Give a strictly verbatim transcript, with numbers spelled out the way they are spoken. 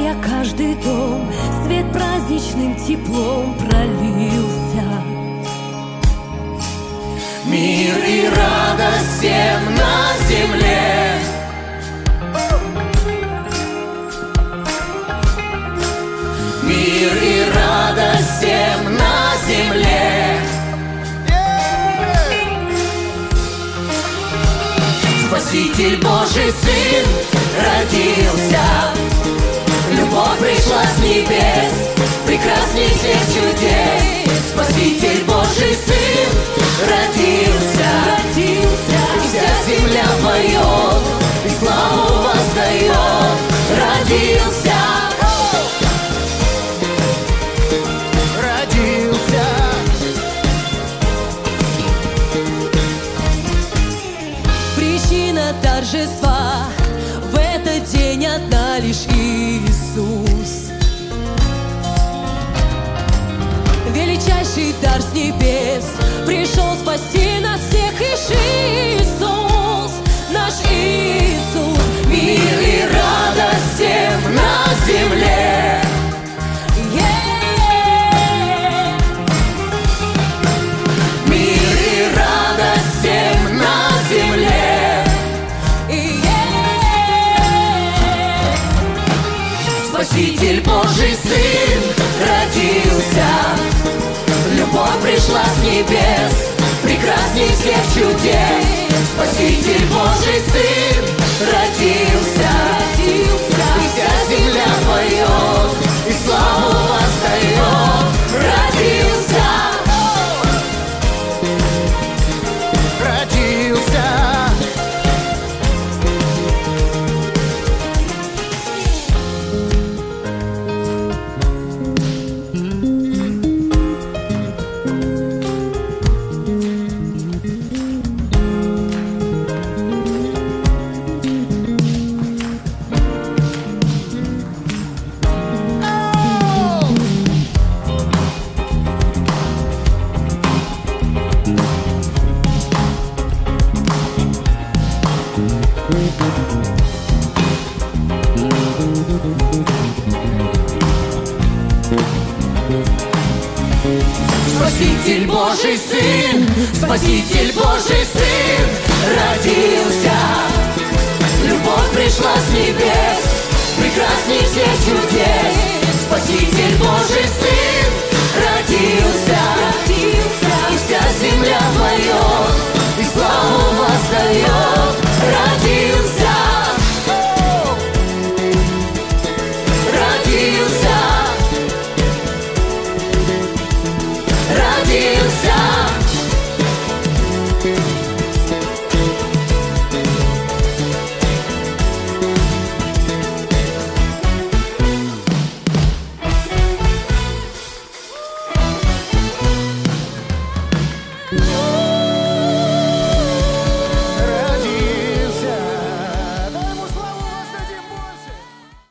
освещая каждый дом, свет праздничным теплом пролился. Мир и радость всем на земле. Мир и радость всем на земле. Спаситель Божий Сын родился, любовь пришла с небес, прекрасней всех чудес. Спаситель Божий Сын родился, родился, и вся земля поет, и славу воздает. Родился, родился. Причина торжества в этот день одна лишь Иисус. Величайший дар с небес пришел спасти нас всех, лишь Иисус, наш Иисус. Мир и радость всем на земле. Yeah. Мир и радость всем на земле. Yeah. Спаситель Божий Сын родился, любовь пришла с небес, прекрасней всех чудес. Спаситель Божий Сын родился, родился, и вся земля поет, и славу воздает. Родился, родился. Спаситель Божий Сын, Спаситель Божий Сын родился, любовь пришла с небес, прекрасней всех чудес. Спаситель Божий Сын родился, родился, и вся земля поет, и славу воздает. Родился, родился, родился.